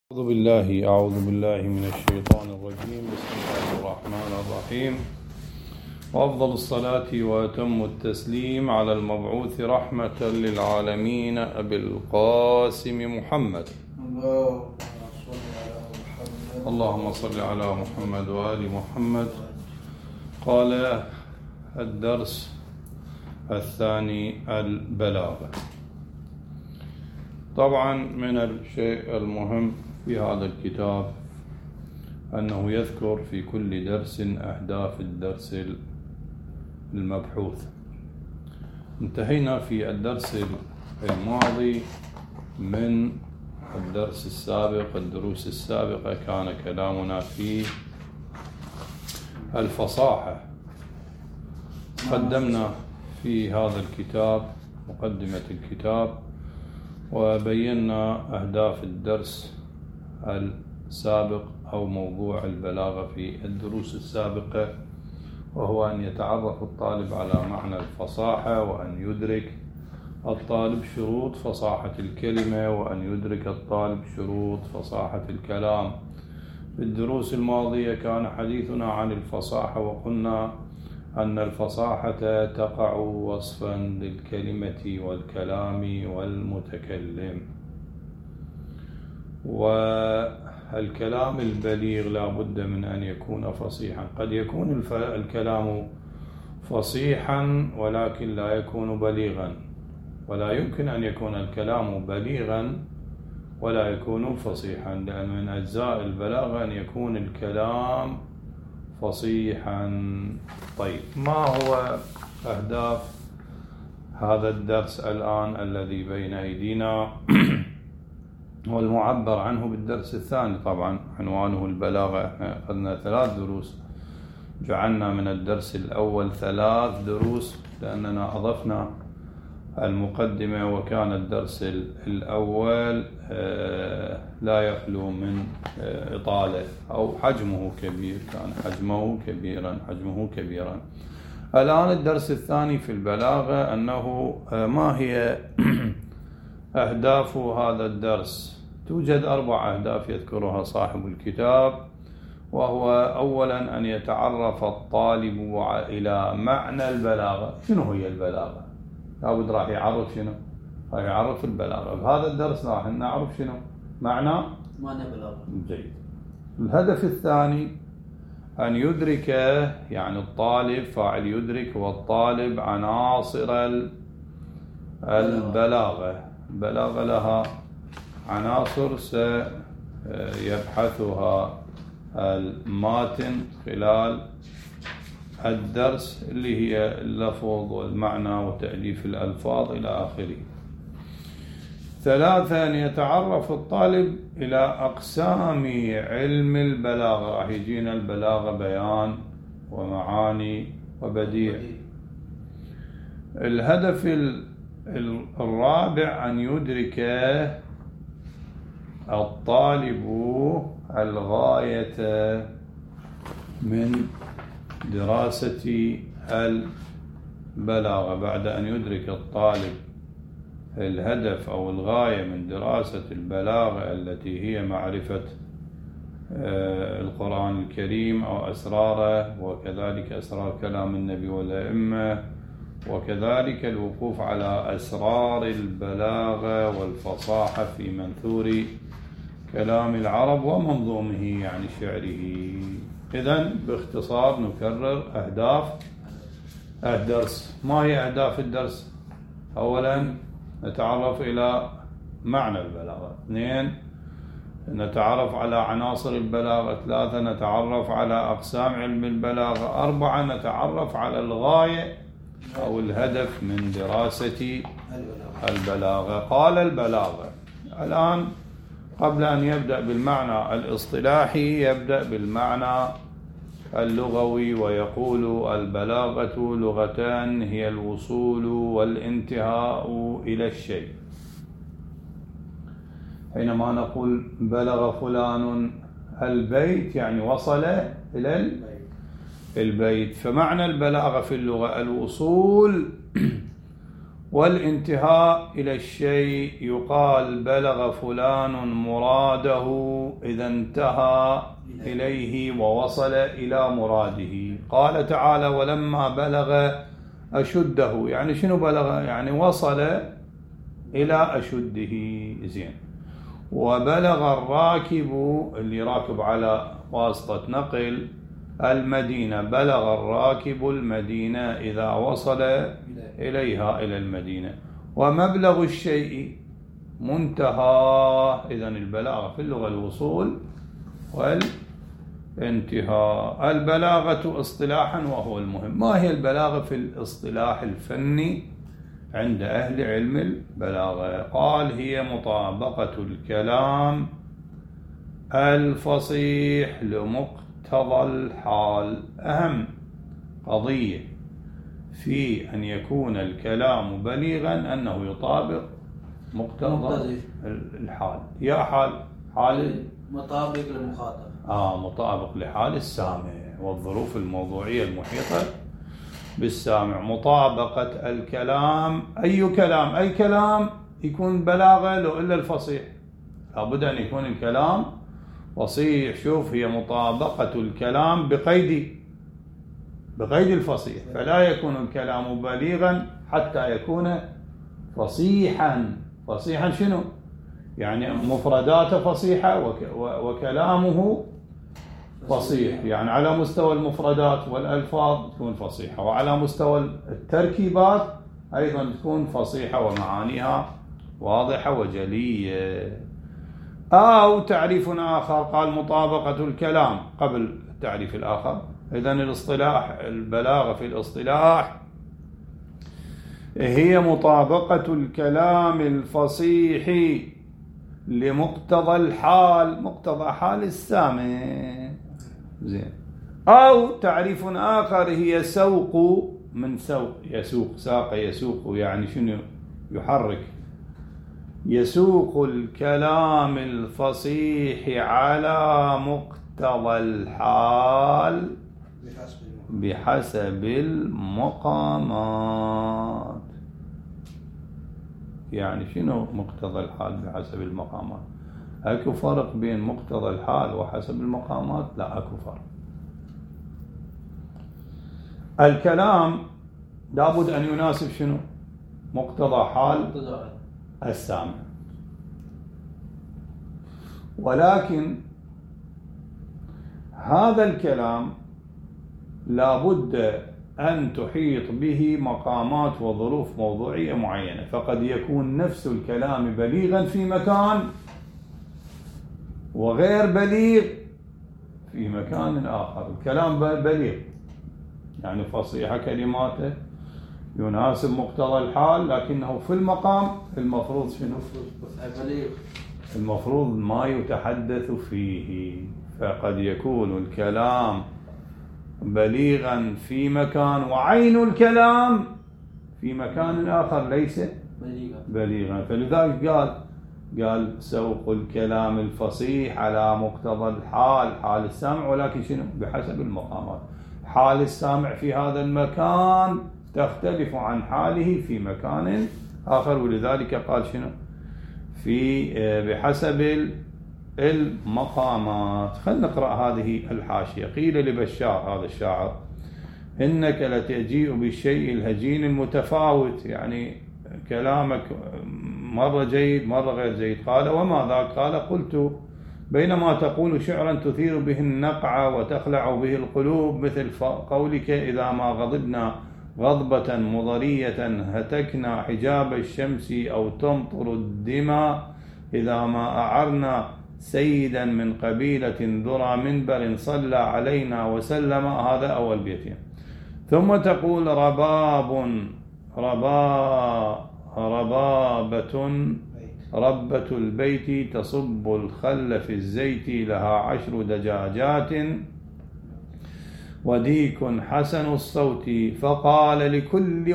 أعوذ بالله من الشيطان الرجيم. بسم الله الرحمن الرحيم. وأفضل الصلاة وأتم التسليم على المبعوث رحمة للعالمين أبي القاسم محمد. اللهم صل على محمد وآل محمد. قال الدرس الثاني البلاغة. طبعا من الشيء المهم في هذا الكتاب أنه يذكر في كل درس أهداف الدرس المبحوث. انتهينا في الدرس الماضي من الدرس السابق. الدروس السابقة كان كلامنا في الفصاحة. قدمنا في هذا الكتاب مقدمة الكتاب وبينا أهداف الدرس السابق أو موضوع البلاغة في الدروس السابقة، وهو أن يتعرف الطالب على معنى الفصاحة، وأن يدرك الطالب شروط فصاحة الكلمة، وأن يدرك الطالب شروط فصاحة الكلام. في الدروس الماضية كان حديثنا عن الفصاحة، وقلنا أن الفصاحة تقع وصفا للكلمة والكلام والمتكلم، والكلام البليغ لا بد من أن يكون فصيحا. قد يكون الكلام فصيحا ولكن لا يكون بليغا، ولا يمكن أن يكون الكلام بليغا ولا يكون فصيحا، لأن من أجزاء البلاغة أن يكون الكلام فصيحا. طيب، ما هو أهداف هذا الدرس الآن الذي بين أيدينا والمعبر عنه بالدرس الثاني؟ طبعا عنوانه البلاغة. احنا أخذنا 3 دروس، جعلنا من الدرس الأول 3 دروس لأننا أضفنا المقدمة، وكان الدرس الأول لا يخلو من إطالة أو حجمه كبير، كان حجمه كبيرا. الآن الدرس الثاني في البلاغة أنه ما هي أهداف هذا الدرس؟ توجد 4 أهداف يذكرها صاحب الكتاب، وهو أولا أن يتعرف الطالب إلى معنى البلاغة. شنو هي البلاغة؟ لابد راح يعرف شنو؟ راح يعرف البلاغة. بهذا الدرس راح نعرف شنو معنى بلاغة. جيد. الهدف الثاني أن يدرك، يعني الطالب، فاعل يدرك والطالب، عناصر البلاغة. البلاغة لها عناصر سيبحثها الماتن خلال الدرس، اللي هي اللفظ والمعنى وتأليف الألفاظ إلى آخره. 3 أن يتعرف الطالب إلى أقسام علم البلاغة. راح يجينا البلاغة بيان ومعاني وبديع. الهدف الرابع أن يدرك الطالب الغاية من دراسة البلاغة. بعد أن يدرك الطالب الهدف أو الغاية من دراسة البلاغة التي هي معرفة القرآن الكريم أو أسراره، وكذلك أسرار كلام النبي والأئمة، وكذلك الوقوف على أسرار البلاغة والفصاحة في منثور كلام العرب ومنظومه، يعني شعره. إذن باختصار نكرر أهداف الدرس. ما هي أهداف الدرس؟ أولا نتعرف إلى معنى البلاغة. 2 نتعرف على عناصر البلاغة. 3 نتعرف على أقسام علم البلاغة. 4 نتعرف على الغاية أو الهدف من دراسة البلاغة. قال البلاغة. الآن قبل أن يبدأ بالمعنى الاصطلاحي يبدأ بالمعنى اللغوي، ويقول البلاغة لغة هي الوصول والانتهاء إلى الشيء. حينما نقول بلغ فلان البيت يعني وصل إلى البيت. فمعنى البلاغة في اللغة الوصول والانتهاء إلى الشيء يقال بلغ فلان مراده إذا انتهى إليه ووصل إلى مراده. قال تعالى ولما بلغ أشده، يعني شنو بلغ؟ يعني وصل إلى أشده. زين. وبلغ الراكب اللي راكب على واسطة نقل المدينة، بلغ الراكب المدينة إذا وصل إليها إلى المدينة. ومبلغ الشيء منتهى، إذن البلاغة في اللغة الوصول والانتهاء. البلاغة اصطلاحا وهو المهم. ما هي البلاغة في الاصطلاح الفني عند أهل علم البلاغة؟ قال هي مطابقة الكلام الفصيح لمقتضى الحال. أهم قضية في أن يكون الكلام بليغا أنه يطابق مقتضى الحال. يا حال مطابق للمخاطب، مطابق لحال السامع والظروف الموضوعية المحيطة بالسامع. مطابقة الكلام، أي كلام يكون بلاغة لو إلا الفصيح، لابد أن يكون الكلام فصيح. شوف، هي مطابقة الكلام بقيد الفصيح، فلا يكون الكلام بليغا حتى يكون فصيحا. فصيحا شنو؟ يعني مفرداته فصيحة وكلامه فصيح، يعني على مستوى المفردات والألفاظ تكون فصيحة، وعلى مستوى التركيبات أيضا تكون فصيحة ومعانيها واضحة وجلية. أو تعريف آخر قال مطابقة الكلام قبل التعريف الآخر. إذن الاصطلاح، البلاغة في الاصطلاح هي مطابقة الكلام الفصيح لمقتضى الحال، مقتضى حال السامع. زين. أو تعريف آخر هي سوق، من سوق، يسوق، ساق يسوق، يعني شنو؟ يحرك. يسوق الكلام الفصيح على مقتضى الحال بحسب المقامات. يعني شنو مقتضى الحال بحسب المقامات؟ اكو فرق بين مقتضى الحال وحسب المقامات؟ لا، اكو فرق. الكلام لابد ان يناسب شنو؟ مقتضى حال السامع. ولكن هذا الكلام لابد أن تحيط به مقامات وظروف موضوعية معينة، فقد يكون نفس الكلام بليغا في مكان وغير بليغ في مكان آخر. الكلام بليغ يعني فصيحة كلماته يناسب مقتضى الحال، لكنه في المقام المفروض شنو؟ المفروض ما يتحدث فيه. فقد يكون الكلام بليغا في مكان وعين الكلام في مكان آخر ليس بليغا. فلذلك قال سوق الكلام الفصيح على مقتضى الحال، حال السامع، ولكن شنو؟ بحسب المقامات. حال السامع في هذا المكان تختلف عن حاله في مكان آخر، ولذلك قال شنو؟ بحسب المقامات. خلينا نقرأ هذه الحاشية. قيل لبشار هذا الشاعر إنك لتجيء بالشيء الهجين المتفاوت، يعني كلامك مرة جيد مرة غير جيد. قال وما ذاك؟ قال قلت بينما تقول شعرا تثير به النقع وتخلع به القلوب، مثل قولك إذا ما غضبنا غضبة مضرية هتكنا حجاب الشمس، أو تمطر الدماء إذا ما أعرنا سيدا من قبيلة ذرى منبر صلى علينا وسلم. هذا أول بيتين. ثم تقول ربابة ربة البيت تصب الخل في الزيت، لها 10 دجاجات وديك حسن الصوت. فقال لكل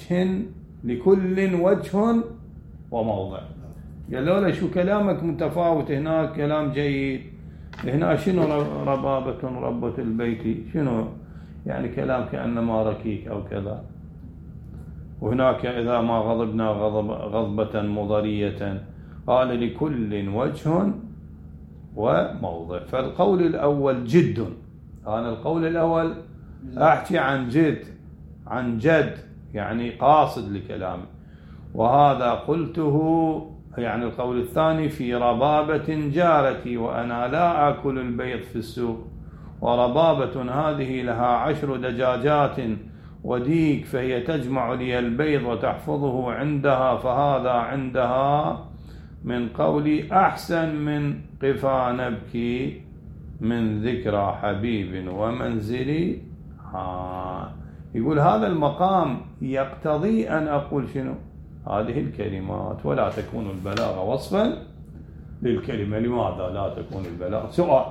وجه وموضع. قالوا له شو كلامك متفاوت، هناك كلام جيد، هنا شنو ربابة ربة البيت؟ شنو يعني كلام كأنما ركيك أو كذا. وهناك إذا ما غضبنا غضبة مضرية قال لكل وجه وموضع. فالقول الأول جد، أنا القول الأول أحكي عن جد يعني قاصد لكلامي، وهذا قلته يعني القول الثاني في ربابة جارتي وأنا لا آكل البيض في السوق، وربابة هذه لها 10 دجاجات وديك فهي تجمع لي البيض وتحفظه عندها، فهذا عندها من قولي أحسن من قفا نبكي من ذكرى حبيب ومنزلي. يقول هذا المقام يقتضي أن أقول شنو هذه الكلمات، ولا تكون البلاغة وصفا للكلمة. لماذا لا تكون البلاغة؟ سؤال،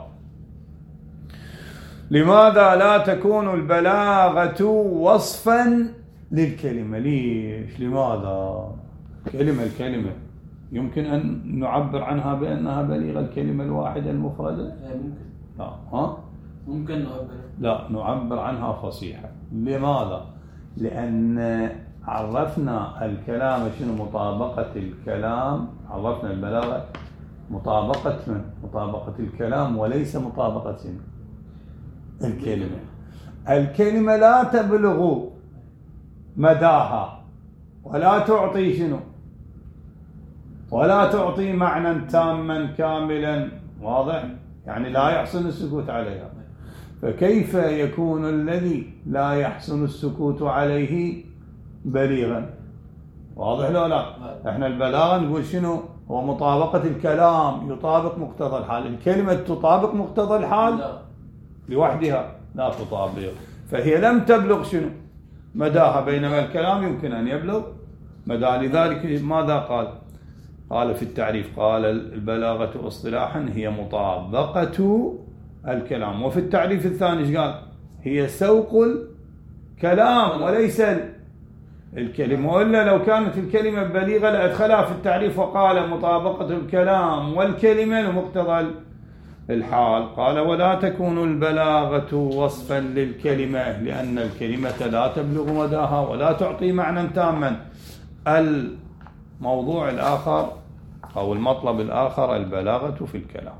لماذا لا تكون البلاغة وصفا للكلمة؟ ليش؟ لماذا؟ الكلمة يمكن أن نعبر عنها بأنها بليغة، الكلمة الواحدة المفردة؟ ممكن. لا ممكن نعبر. لا، نعبر عنها فصيحة. لماذا؟ لأن عرفنا الكلام شنو مطابقة الكلام، عرفنا البلاغة مطابقة من؟ مطابقة الكلام وليس مطابقة الكلمة. الكلمة لا تبلغ مداها ولا تعطي شنو، ولا تعطي معنى تاما كاملا، واضح؟ يعني لا يحسن السكوت عليها. فكيف يكون الذي لا يحسن السكوت عليه بليغا؟ واضح لو لا؟ احنا البلاغة نقول شنو هو مطابقة الكلام، يطابق مقتضى الحال. الكلمة تطابق مقتضى الحال لوحدها لا تطابق، فهي لم تبلغ شنو مداها، بينما الكلام يمكن أن يبلغ مدى. لذلك ماذا قال؟ قال في التعريف، قال البلاغة اصطلاحا هي مطابقة الكلام، وفي التعريف الثاني ايش قال؟ هي سوق الكلام وليس الكلمة. وإلا لو كانت الكلمة بليغة لأدخلها في التعريف وقال مطابقة الكلام والكلمة لمقتضى الحال. قال ولا تكون البلاغة وصفا للكلمة لأن الكلمة لا تبلغ مداها ولا تعطي معنى تاما. الموضوع الآخر أو المطلب الآخر البلاغة في الكلام.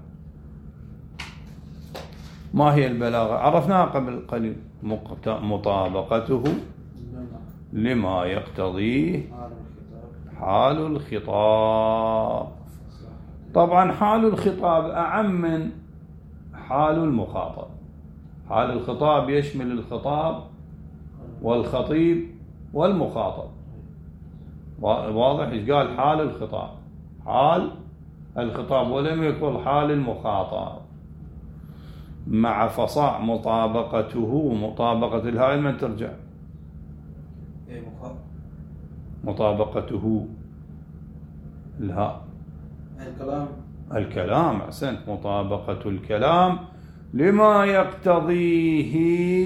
ما هي البلاغة؟ عرفناها قبل قليل، مطابقته لما يقتضيه حال الخطاب. طبعا حال الخطاب أعم من حال المخاطب. حال الخطاب يشمل الخطاب والخطيب والمخاطب، واضح؟ ايش قال؟ حال الخطاب، حال الخطاب، ولم يقل حال المخاطب. مع فصاع مطابقته، مطابقة الهاء من ترجع؟ مطابقته الهاء الكلام. أحسنت، مطابقة الكلام لما يقتضيه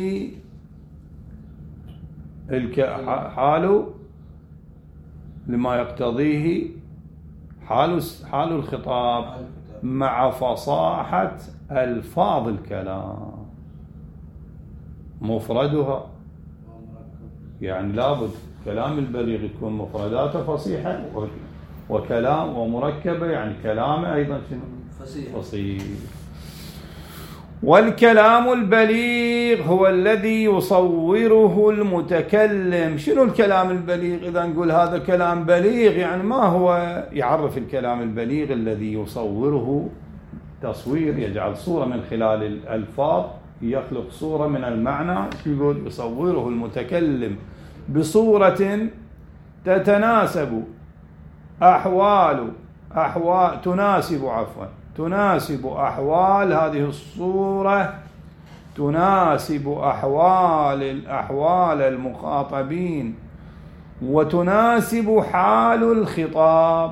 حال، لما يقتضيه حال الخطاب مع فصاحة ألفاظ الكلام. مفردها يعني لابد كلام البليغ يكون مفرداته فصيحة، وكلام ومركبة يعني كلامه أيضا فصيح. والكلام البليغ هو الذي يصوره المتكلم. شنو الكلام البليغ؟ إذا نقول هذا كلام بليغ يعني ما هو؟ يعرف الكلام البليغ الذي يصوره تصوير، يجعل صورة من خلال الألفاظ، يخلق صورة من المعنى. يقول يصوره المتكلم بصورة تتناسب تناسب أحوال هذه الصورة، تناسب أحوال المخاطبين، وتناسب حال الخطاب.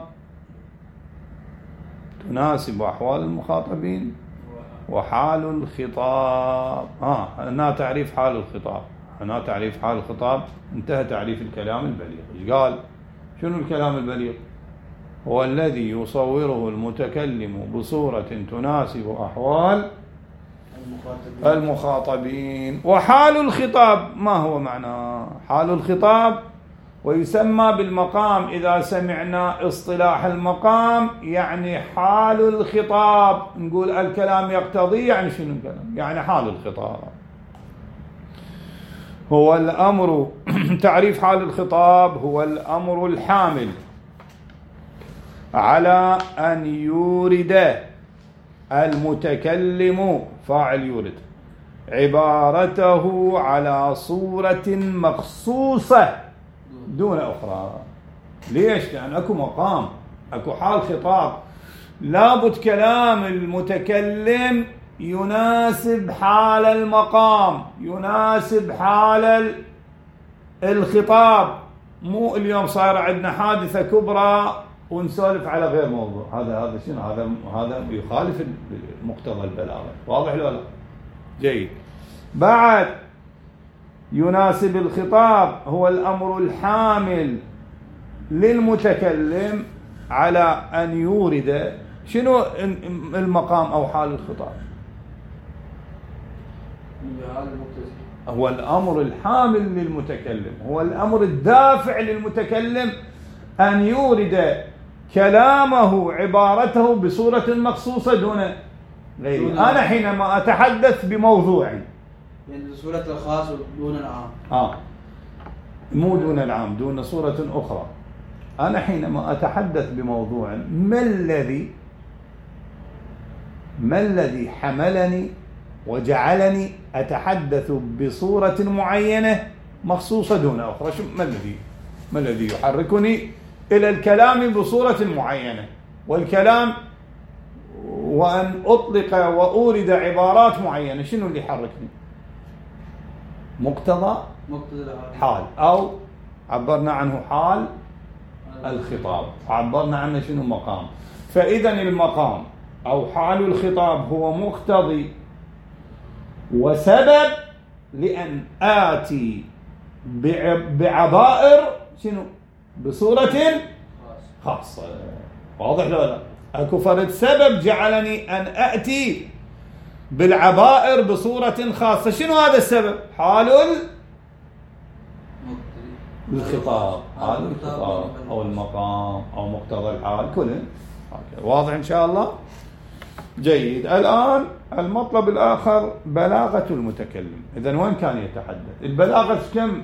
تناسب أحوال المخاطبين وحال الخطاب. هنا تعريف حال الخطاب، هنا تعريف حال الخطاب. انتهى تعريف الكلام البليغ. ايش قال؟ شنو الكلام البليغ؟ هو الذي يصوره المتكلم بصورة تناسب أحوال المخاطبين. وحال الخطاب ما هو معناه؟ حال الخطاب ويسمى بالمقام إذا سمعنا اصطلاح المقام يعني حال الخطاب. نقول الكلام يقتضي، يعني شنو الكلام؟ يعني حال الخطاب. هو الأمر تعريف حال الخطاب: هو الأمر الحامل على أن يورد المتكلم، فاعل يورد، عبارته على صورة مخصوصة دون أخرى. ليش؟ لأن أكو مقام، أكو حال خطاب، لابد كلام المتكلم يناسب حال المقام، يناسب حال الخطاب. مو اليوم صار عندنا حادثة كبرى ونسولف على غير موضوع. هذا شنو؟ هذا يخالف مقتضى البلاغة. واضح ولا لا؟ جيد. بعد يناسب الخطاب هو الأمر الحامل للمتكلم على أن يورد شنو المقام أو حال الخطاب؟ هو الأمر الحامل للمتكلم، هو الأمر الدافع للمتكلم أن يورد كلامه، عبارته بصورة مخصوصة دون غيره. أنا حينما أتحدث بموضوعي يعني صورة الخاص دون العام. مو دون العام، دون صورة أخرى. أنا حينما أتحدث بموضوع، ما الذي حملني وجعلني أتحدث بصورة معينة مخصوصة دون أخرى؟ ما الذي يحركني إلى الكلام بصورة معينة، والكلام وأن أطلق وأورد عبارات معينة؟ شنو اللي يحركني؟ مقتضى حال، أو عبرنا عنه حال الخطاب، عبرنا عنه شنو مقام. فإذا المقام أو حال الخطاب هو مقتضي وسبب لأن آتي بعبائر شنو؟ بصورة خاصة. واضح ولا لا؟ أكو فرد سبب جعلني أن أأتي بالعبائر بصورة خاصة. شنو هذا السبب؟ حال الخطاب، حال الخطاب أو المقام أو مقتضى الحال، كله واضح إن شاء الله. جيد. الآن المطلب الآخر بلاغة المتكلم. إذن وين كان يتحدث؟ البلاغة كم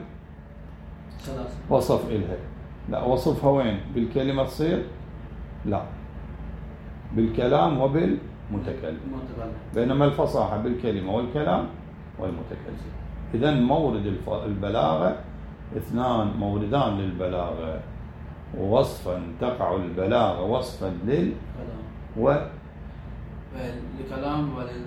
وصف إلها؟ لا، وصفها وين؟ بالكلمة تصير؟ لا، بالكلام وبالمتكلم. بينما الفصاحة بالكلمة والكلام والمتكلم. إذن مورد البلاغة اثنان، موردان للبلاغة، ووصفا تقع البلاغة وصفا للكلام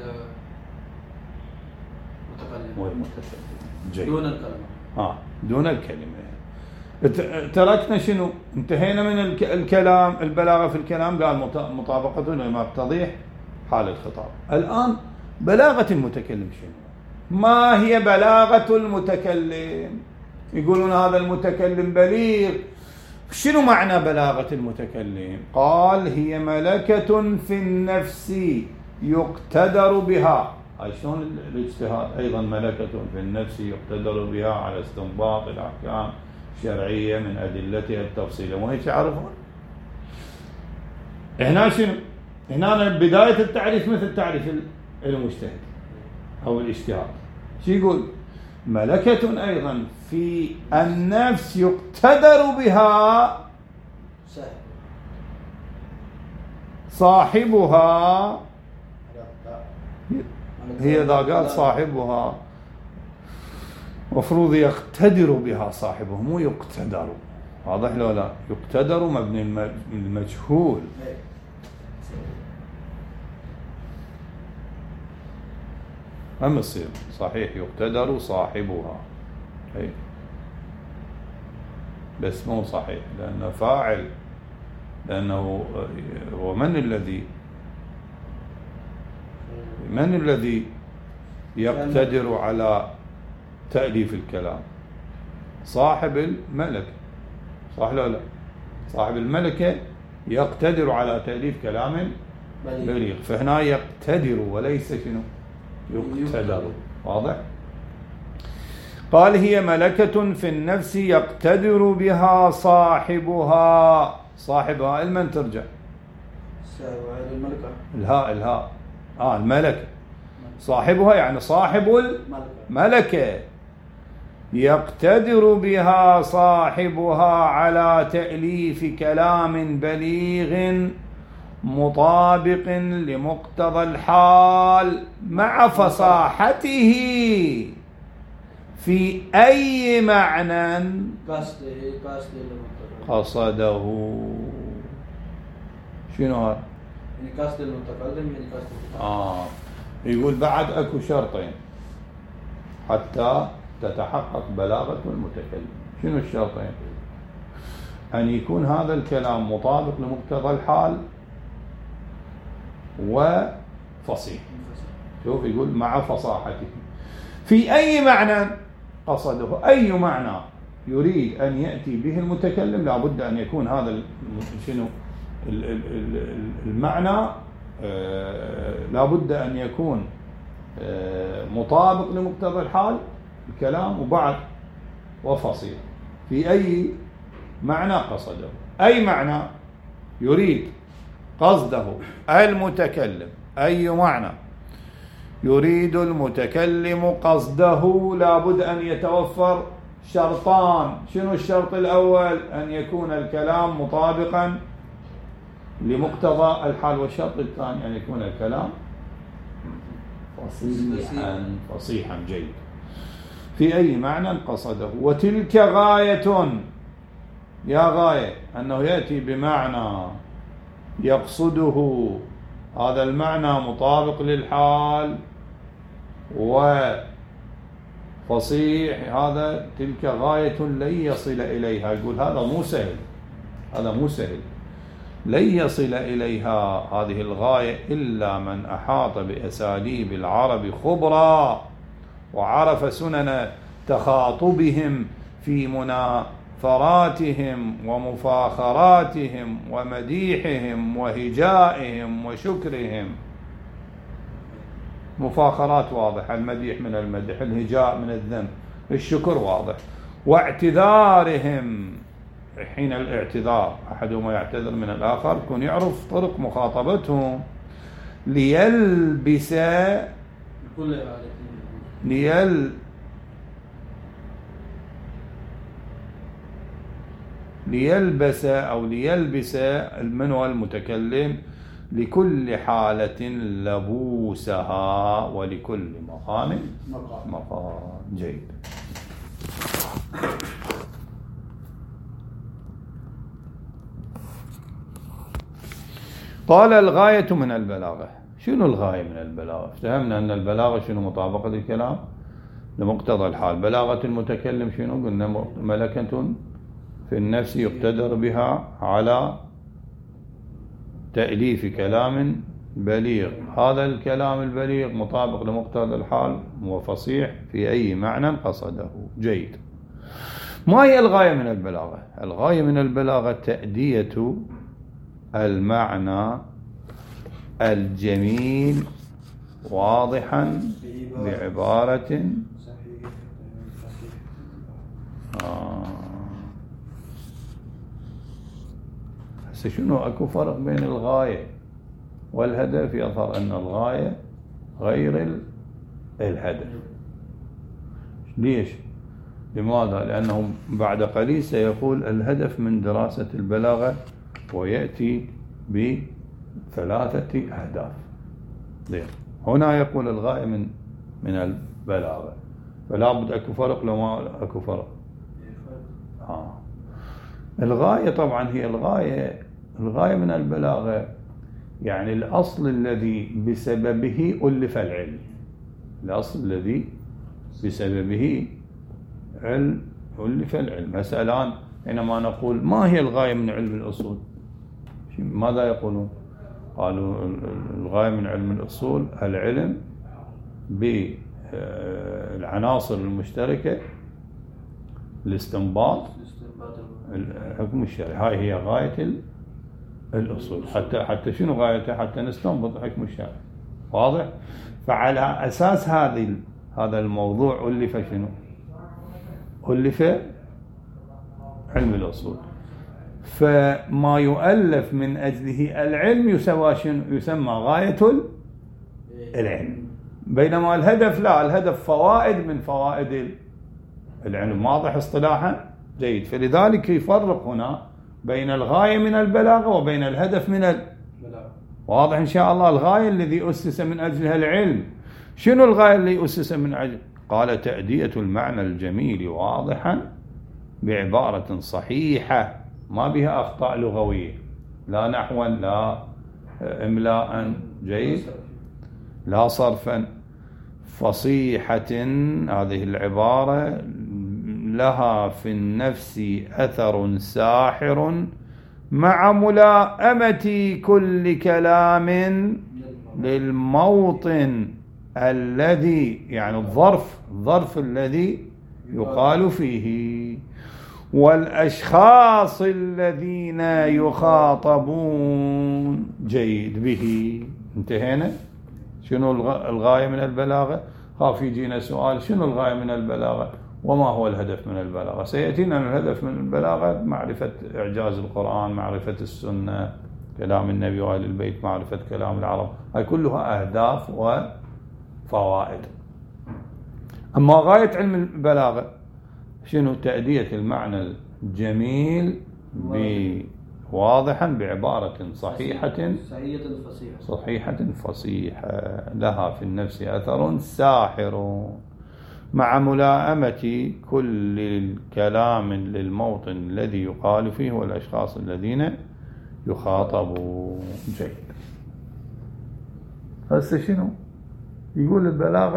والمتكلم. جيد. دون الكلمة. دون الكلمة. تركنا شنو؟ انتهينا من الكلام، البلاغة في الكلام قال مطابقته لما يقتضيه حال الخطاب. الآن بلاغة المتكلم شنو؟ ما هي بلاغة المتكلم؟ يقولون هذا المتكلم بليغ. شنو معنى بلاغة المتكلم؟ قال هي ملكة في النفس يقتدر بها. شلون الاجتهاد؟ أيضا ملكة في النفس يقتدر بها على استنباط الأحكام الشرعية من أدلتها التفصيلية. وهيك يعرفون. هنا شنو؟ هنا بداية التعريف مثل تعريف المجتهد أو الاجتهاد. شو يقول؟ ملكة أيضا في النفس يقتدر بها صاحبها. هي إذا قال صاحبها مفروض يقتدر بها صاحبه، مو يقتدر. واضح لو لا؟ يقتدر مبني المجهول. أما يصير صحيح يقتدر صاحبها، بس مو صحيح لأنه فاعل، لأنه ومن الذي يقتدر على تأليف الكلام؟ صاحب الملكة. صح لا لا؟ صاحب الملكة يقتدر على تأليف كلام بليغ، فهنا يقتدر وليس شنو؟ يقتدر. واضح؟ قال هي ملكة في النفس يقتدر بها صاحبها المن ترجع الهاء الملكة صاحبها يعني صاحب الملكة يقتدر بها صاحبها على تأليف كلام بليغ مطابق لمقتضى الحال مع فصاحته في أي معنى قصده. شنو هذا؟ يعني قصد المتكلم يعني قصد يقول بعد اكو شرطين حتى تتحقق بلاغة المتكلم. شنو الشرطين؟ أن يكون هذا الكلام مطابق لمقتضى الحال وفصيح. شوف يقول مع فصاحته في أي معنى قصده، أي معنى يريد أن يأتي به المتكلم لابد أن يكون هذا شنو المعنى لابد أن يكون مطابق لمقتضى الحال الكلام وبعد وفصيح. في أي معنى قصده، أي معنى يريد قصده المتكلم، أي معنى يريد المتكلم قصده لابد أن يتوفر شرطان. شنو الشرط الأول؟ أن يكون الكلام مطابقا لمقتضى الحال، والشرط الثاني أن يكون الكلام فصيحا جيد. في أي معنى قصده. وتلك غاية، يا غاية أنه يأتي بمعنى يقصده هذا المعنى مطابق للحال وفصيح، هذا تلك غاية لن يصل إليها. يقول هذا مو سهل، هذا مو سهل، لن يصل إليها هذه الغاية إلا من أحاط بأساليب العرب خبرا وعرف سنن تخاطبهم في منافراتهم ومفاخراتهم ومديحهم وهجائهم وشكرهم. مفاخرات واضح، المديح من المدح، الهجاء من الذم، الشكر واضح، واعتذارهم حين الاعتذار أحدهما يعتذر من الآخر يكون يعرف طرق مخاطبتهم. ليلبس أو ليلبس من هو المتكلم لكل حالة لبوسها ولكل مقام جيد. قال الغاية من البلاغة. شنو الغاية من البلاغة؟ فهمنا أن البلاغة شنو؟ مطابقة الكلام لمقتضى الحال. بلاغة المتكلم شنو؟ قلنا ملكة في النفس يقتدر بها على تأليف كلام بليغ. هذا الكلام البليغ مطابق لمقتضى الحال وفصيح في أي معنى قصده جيد. ما هي الغاية من البلاغة؟ الغاية من البلاغة تأدية المعنى الجميل واضحا بعبارة هسه شنو اكو فرق بين الغاية والهدف؟ يظهر ان الغاية غير الهدف. ليش؟ لماذا؟ لأنه بعد قليل سيقول الهدف من دراسة البلاغة ويأتي بثلاثة أهداف. هنا يقول الغاية من البلاغة، فلا بد أكو فرق لو ما أكو فرق. الغاية طبعا هي الغاية من البلاغة يعني الأصل الذي بسببه ألف العلم، الأصل الذي بسببه ألف العلم. هسه الآن حينما نقول ما هي الغاية من علم الأصول، ماذا يقولون؟ قالوا الغاية من علم الأصول العلم بالعناصر المشتركة الاستنباط الحكم الشرعي. هاي هي غاية الأصول. حتى شنو غايته؟ حتى نستنبط الحكم الشرعي. واضح؟ فعلى أساس هذا الموضوع ألف شنو؟ ألف علم الأصول. فما يؤلف من أجله العلم يسمى غاية العلم، بينما الهدف لا، الهدف فوائد من فوائد العلم. واضح اصطلاحا؟ جيد. فلذلك يفرق هنا بين الغاية من البلاغة وبين الهدف من البلاغة. واضح إن شاء الله؟ الغاية الذي أسس من أجلها العلم، شنو الغاية اللي أسس من أجل؟ قال تأدية المعنى الجميل واضحا بعبارة صحيحة ما بها أخطاء لغوية، لا نحوا لا إملاء، جيد، لا صرفا، فصيحة. هذه العبارة لها في النفس أثر ساحر مع ملائمة كل كلام للموطن الذي، يعني الظرف الذي يقال فيه، والأشخاص الذين يخاطبون، جيد، به. انتهينا. شنو الغاية من البلاغة؟ خاف يجينا سؤال شنو الغاية من البلاغة وما هو الهدف من البلاغة. سيأتينا الهدف من البلاغة معرفة إعجاز القرآن، معرفة السنة، كلام النبي وآل البيت، معرفة كلام العرب، هاي كلها أهداف وفوائد. أما غاية علم البلاغة شنو؟ تأدية المعنى الجميل واضحا بعبارة صحيحة فصيحة لها في النفس أثر ساحر مع ملائمة كل كلام للموطن الذي يقال فيه والأشخاص الذين يخاطبون. جيد. هسه شنو يقول؟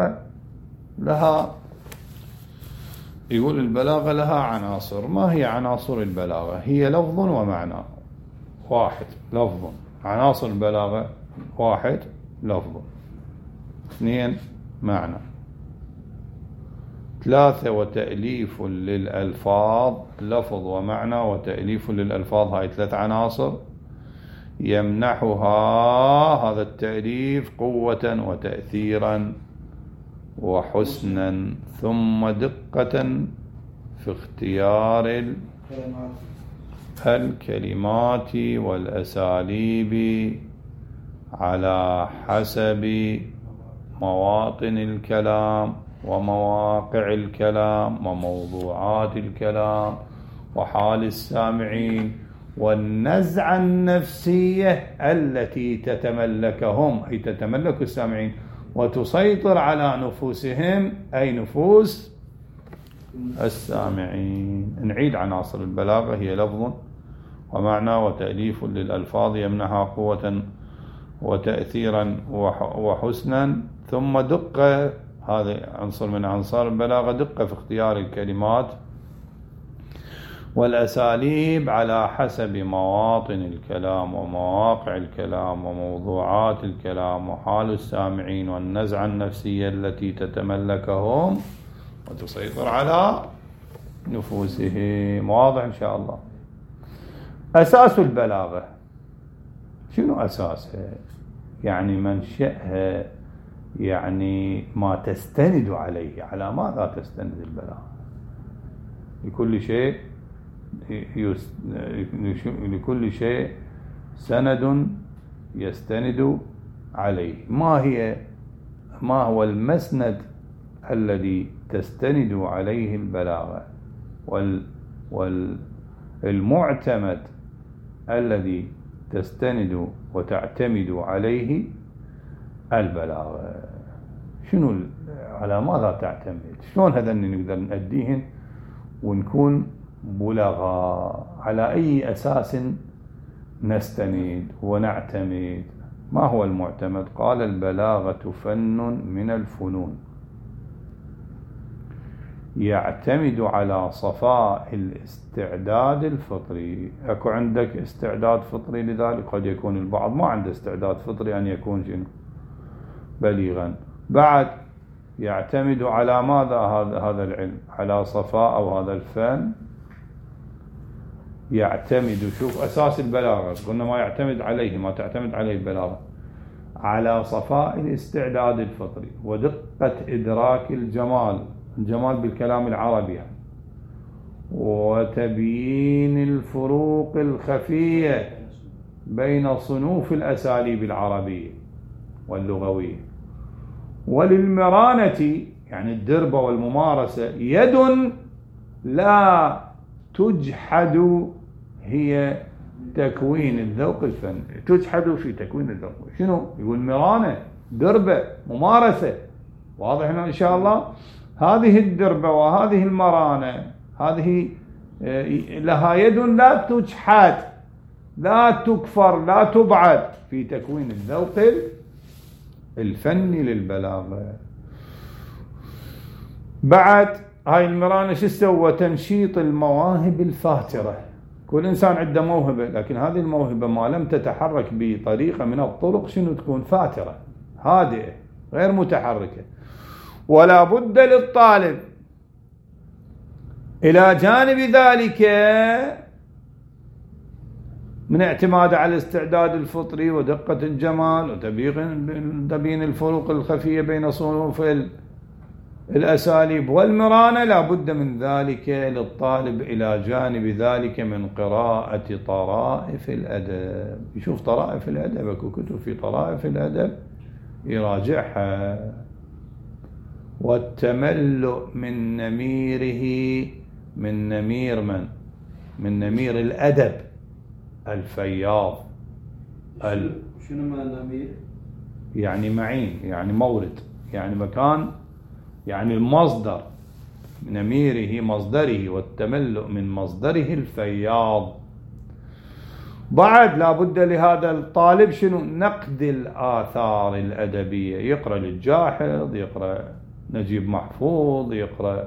البلاغة لها عناصر. ما هي عناصر البلاغة؟ هي لفظ ومعنى. واحد، لفظ. عناصر البلاغة: واحد، لفظ. اثنين، معنى. ثلاثة، وتأليف للألفاظ. لفظ ومعنى وتأليف للألفاظ، هاي ثلاث عناصر يمنحها هذا التأليف قوة وتأثيرا وحسنا، ثم دقة في اختيار الكلمات والأساليب على حسب مواطن الكلام ومواقع الكلام وموضوعات الكلام وحال السامعين والنزعة النفسية التي تتملكهم، أي تتملك السامعين وتسيطر على نفوسهم، أي نفوس السامعين. نعيد عناصر البلاغة: هي لفظ ومعنى وتأليف للألفاظ يمنحها قوة وتأثيرا وحسنا، ثم دقة. هذا عنصر من عنصر البلاغة، دقة في اختيار الكلمات والأساليب على حسب مواطن الكلام ومواقع الكلام وموضوعات الكلام وحال السامعين والنزعة النفسية التي تتملكهم وتسيطر على نفوسهم. واضح إن شاء الله؟ أساس البلاغة شنو أساسها؟ يعني منشأها، يعني ما تستند عليه. على ماذا تستند البلاغة؟ لكل شيء سند يستند عليه. ما هو المسند الذي تستند عليه البلاغة، والمعتمد الذي تستند وتعتمد عليه البلاغة؟ شنو؟ على ماذا تعتمد؟ شلون هذا نقدر نأديهن ونكون بلغاء؟ على أي أساس نستند ونعتمد؟ ما هو المعتمد؟ قال البلاغة فن من الفنون يعتمد على صفاء الاستعداد الفطري. أكو عندك استعداد فطري، لذلك قد يكون البعض ما عنده استعداد فطري أن يكون بليغا. بعد يعتمد على ماذا هذا العلم؟ على صفاء أو هذا الفن يعتمد. شوف أساس البلاغة، قلنا ما يعتمد عليه، ما تعتمد عليه البلاغة: على صفاء الاستعداد الفطري ودقة إدراك الجمال بالكلام العربي يعني. وتبيين الفروق الخفية بين صنوف الأساليب العربية واللغوية. وللمرانة يعني الدربة والممارسة يد لا تجحد هي تكوين الذوق الفني. تجحد في تكوين الذوق، شنو يقول؟ مرانة، دربة، ممارسة. واضح إن شاء الله؟ هذه الدربة وهذه المرانة هذه لها يد لا تجحد، لا تكفر، لا تبعد في تكوين الذوق الفني للبلاغة. بعد هاي المرانة شو سوى؟ تنشيط المواهب الفاترة. كل إنسان عنده موهبة، لكن هذه الموهبة ما لم تتحرك بطريقة من الطرق شنو تكون؟ فاترة، هادئة، غير متحركة. ولا بد للطالب إلى جانب ذلك من اعتماد على الاستعداد الفطري ودقة الجمال وتبيين الفروق الخفية بين صنوف الأساليب والمرانة. لا بد من ذلك للطالب إلى جانب ذلك من قراءة طرائف الأدب. يشوف طرائف الأدب، اكو كتب في طرائف الأدب يراجعها. والتملؤ من نميره، من نمير من نمير الأدب الفياض. شنو معنى نمير؟ يعني معين، يعني مورد، يعني مكان، يعني المصدر. نميره مصدره، والتملؤ من مصدره الفياض. بعد لا بد لهذا الطالب شنو؟ نقد الآثار الأدبية. يقرأ للجاحظ، يقرأ نجيب محفوظ، يقرأ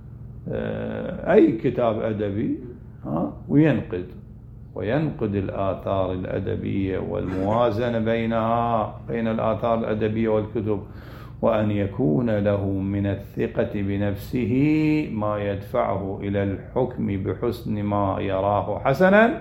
أي كتاب أدبي وينقد الآثار الأدبية والموازنة بين الآثار الأدبية والكتب. وأن يكون له من الثقة بنفسه ما يدفعه إلى الحكم بحسن ما يراه حسنا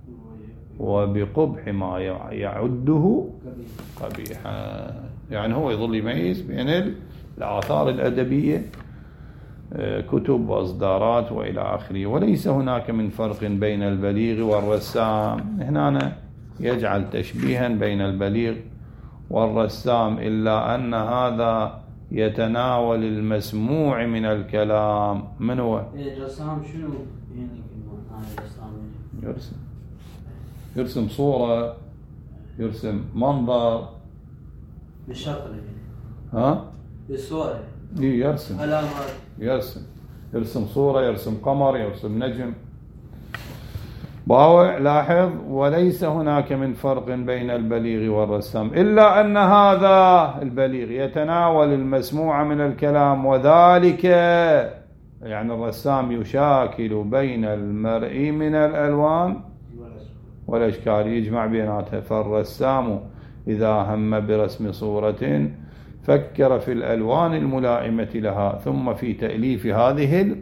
وبقبح ما يعده قبيحا. يعني هو يظل يميز بين الآثار الأدبية، كتب وإصدارات وإلى آخره. وليس هناك من فرق بين البليغ والرسام. هنا يجعل تشبيها بين البليغ والرسام، إلا أن هذا يتناول المسموع من الكلام. من هو؟ الرسام شنو يعني الرسام؟ يرسم صورة، يرسم منظر بالشكل يعني. بالصورة يرسم علامات، يرسم صورة، يرسم قمر، يرسم نجم. باوع لاحظ. وليس هناك من فرق بين البليغ والرسام، إلا أن هذا البليغ يتناول المسموع من الكلام، وذلك يعني الرسام يشاكل بين المرئي من الألوان والأشكال، يجمع بيناتها. فالرسام إذا هم برسم صورة فكر في الألوان الملائمة لها، ثم في تأليف هذه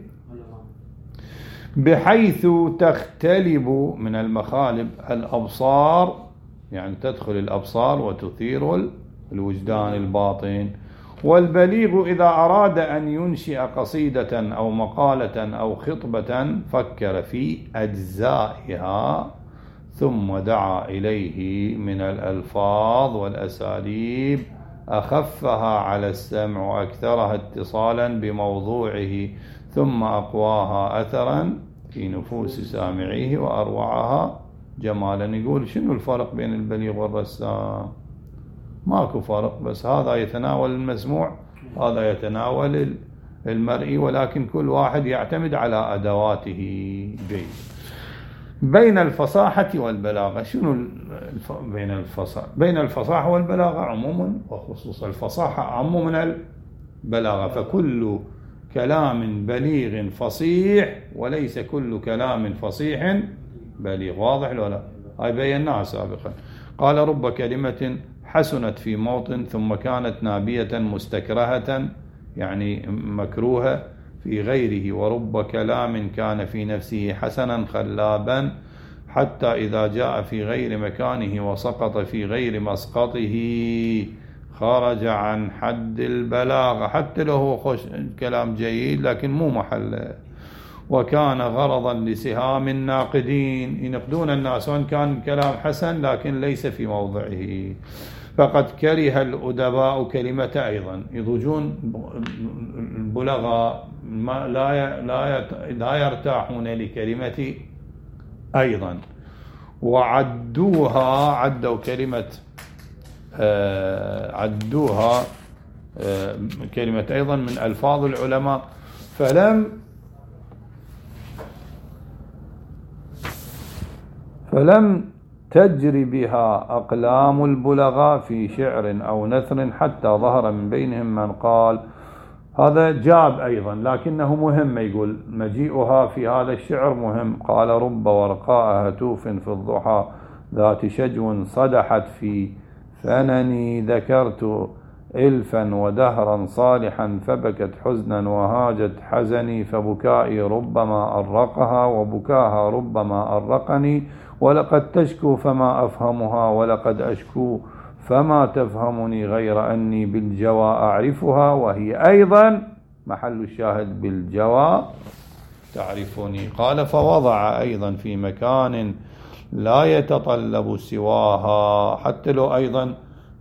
بحيث تختلب من المخالب الأبصار، يعني تدخل الأبصار وتثير الوجدان الباطن. والبليغ إذا أراد أن ينشئ قصيدة أو مقالة أو خطبة فكر في أجزائها، ثم دعا إليه من الألفاظ والأساليب أخفها على السمع وأكثرها اتصالا بموضوعه، ثم أقواها أثرا في نفوس سامعيه وأروعها جمالا. يقول شنو الفرق بين البليغ والرسام؟ ماكو فرق، بس هذا يتناول المسموع، هذا يتناول المرئي، ولكن كل واحد يعتمد على أدواته جيد. بين الفصاحة والبلاغة، شنو بين الفصاحة والبلاغة عموما وخصوصا. الفصاحة أعم من البلاغة، فكل كلام بليغ فصيح وليس كل كلام فصيح بليغ. واضح ولا لا؟ هاي بيناها سابقا. قال رب كلمة حسنت في موطن ثم كانت نابية مستكرهة، يعني مكروهة في غيره. ورب كلام كان في نفسه حسنا خلابا حتى إذا جاء في غير مكانه وسقط في غير مسقطه خرج عن حد البلاغة. حتى له خوش كلام جيد لكن مو محله. وكان غرضا لسهام الناقدين، ينقدون الناس وإن كان الكلام حسن لكن ليس في موضعه. فقد كره الأدباء كلمة أيضا، يضجون البلغاء لا يرتاحون لكلمة أيضا، عدوا كلمة كلمة أيضا من ألفاظ العلماء، فلم تجري بها أقلام البلغاء في شعر أو نثر، حتى ظهر من بينهم من قال هذا جاب أيضا لكنه مهم، يقول مجيئها في هذا الشعر مهم. قال رب ورقاء هتوف في الضحى ذات شجو صدحت في فنني، ذكرت إلفا ودهرا صالحا فبكت حزنا وهاجت حزني، فبكائي ربما أرقها وبكاها ربما أرقني، ولقد تشكو فما أفهمها ولقد أشكو فما تفهمني، غير أني بالجوى أعرفها وهي أيضا محل الشاهد بالجوى تعرفني. قال فوضع أيضا في مكان لا يتطلب سواها، حتى لو أيضا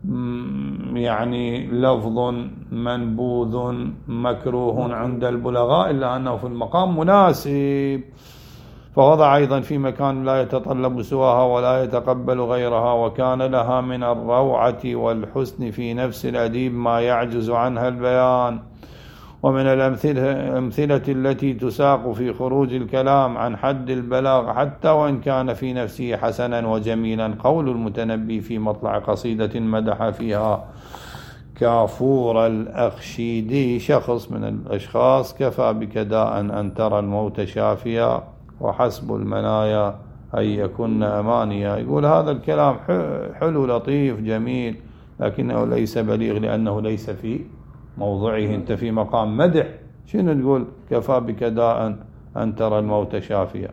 يعني لفظ منبوذ مكروه عند البلغاء إلا أنه في المقام مناسب. فوضع أيضا في مكان لا يتطلب سواها ولا يتقبل غيرها، وكان لها من الروعة والحسن في نفس الأديب ما يعجز عنها البيان. ومن الأمثلة التي تساق في خروج الكلام عن حد البلاغ حتى وإن كان في نفسه حسنا وجميلا قول المتنبي في مطلع قصيدة مدح فيها كافور الأخشيدي شخص من الأشخاص: كفى بك داء أن ترى الموت شافيا وحسب المنايا أن يكن أمانيا. يقول هذا الكلام حلو لطيف جميل لكنه ليس بليغ لأنه ليس في موضعه. انت في مقام مدح، شنو تقول كفى بك داء أن ترى الموت شافيا؟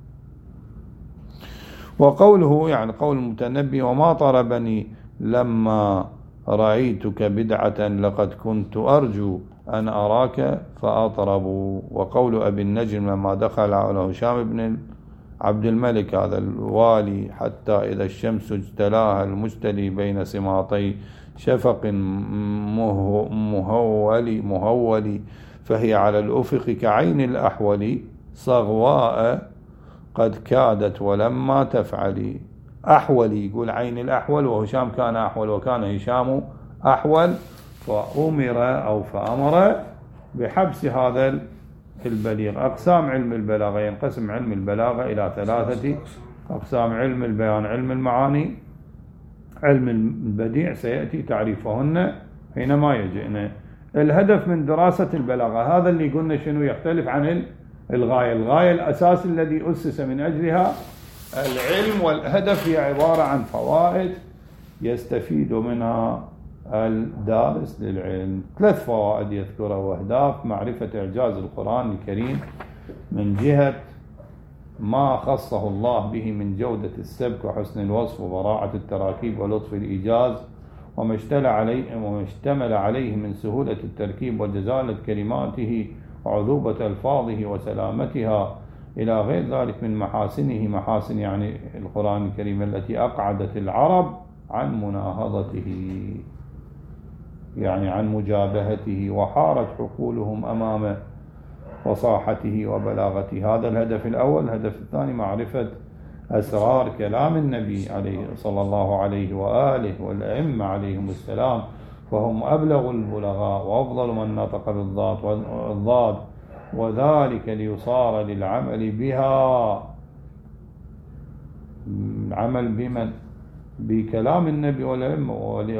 وقوله يعني قول المتنبي: وما طربني لما رأيتك بدعة لقد كنت أرجو أن أراك فأطرب. وقول أبي النجم لما دخل على هشام بن عبد الملك هذا الوالي: حتى إذا الشمس اجتلاها المجتلي بين سماطي شفق مهول فهي على الأفق كعين الأحول صغواء قد كادت ولما تفعلي. أحولي يقول عين الأحول، وهشام كان أحول وكان هشام أحول، فأمر بحبس هذا البليغ. أقسام علم البلاغة: ينقسم علم البلاغة إلى 3 أقسام: علم البيان، علم المعاني، علم البديع، سيأتي تعريفهن حينما يجئنا. الهدف من دراسة البلاغة هذا اللي قلنا شنو يختلف عن الغاية. الغاية الأساس الذي أسس من أجلها العلم، والهدف هي عبارة عن فوائد يستفيد منها الدارس للعلم. 3 فوائد يذكرها وأهداف: معرفة إعجاز القرآن الكريم من جهة ما خصه الله به من جودة السبك وحسن الوصف وبراعة التراكيب ولطف الإيجاز، وما اشتمل عليه من سهولة التركيب وجزالة كلماته وعذوبة ألفاظه وسلامتها إلى غير ذلك من محاسنه، محاسن يعني القرآن الكريم التي أقعدت العرب عن مناهضته، يعني عن مجابهته، وحارت عقولهم أمام فصاحته وبلاغته. هذا الهدف الأول. الهدف الثاني: معرفة أسرار كلام النبي عليه صلى الله عليه وآله والأئمة عليهم السلام، فهم أبلغ البلغاء وأفضل من نطق بالضاد، وذلك ليصار للعمل بها. العمل بمن؟ بكلام النبي والأئمة،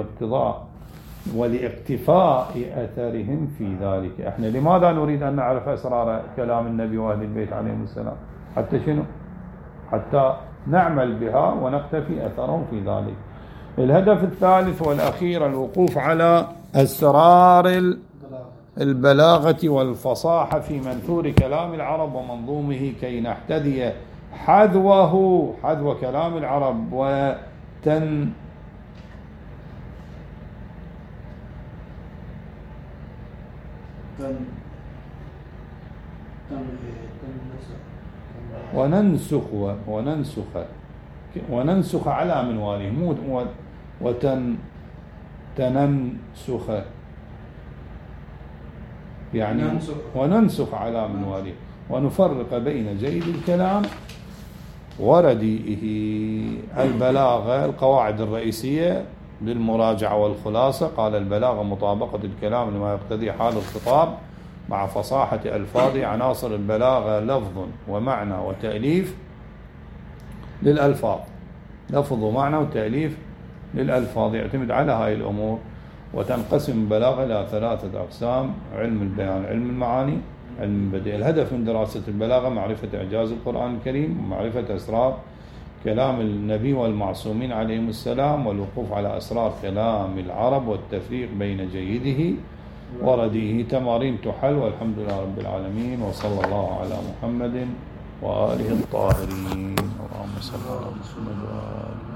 ولاقتفاء أثرهم في ذلك. احنا لماذا نريد أن نعرف أسرار كلام النبي وأهل البيت عليهم السلام؟ حتى شنو؟ حتى نعمل بها ونقتفي أثرهم في ذلك. الهدف الثالث والأخير: الوقوف على أسرار البلاغة والفصاحة في منثور كلام العرب ومنظومه كي نحتذي حذو كلام العرب وننسخ على منواله، مو تننسخ يعني وننسخ على منواله، ونفرق بين جيد الكلام ورديئه. البلاغة القواعد الرئيسية للمراجعة والخلاصة: قال البلاغة مطابقة الكلام لما يقتضي حال الخطاب مع فصاحة ألفاظه. عناصر البلاغة: لفظ ومعنى وتأليف للألفاظ، لفظ ومعنى وتأليف للألفاظ، يعتمد على هاي الأمور. وتنقسم البلاغة إلى 3 أقسام: علم البيان، علم المعاني، علم البديع. الهدف من دراسة البلاغة معرفة إعجاز القرآن الكريم، ومعرفة أسرار كلام النبي والمعصومين عليهم السلام، والوقوف على أسرار كلام العرب، والتفريق بين جيده ورديه. تمارين تحل، والحمد لله رب العالمين، وصلى الله على محمد وآله الطاهرين. اللهم صل على محمد وآله.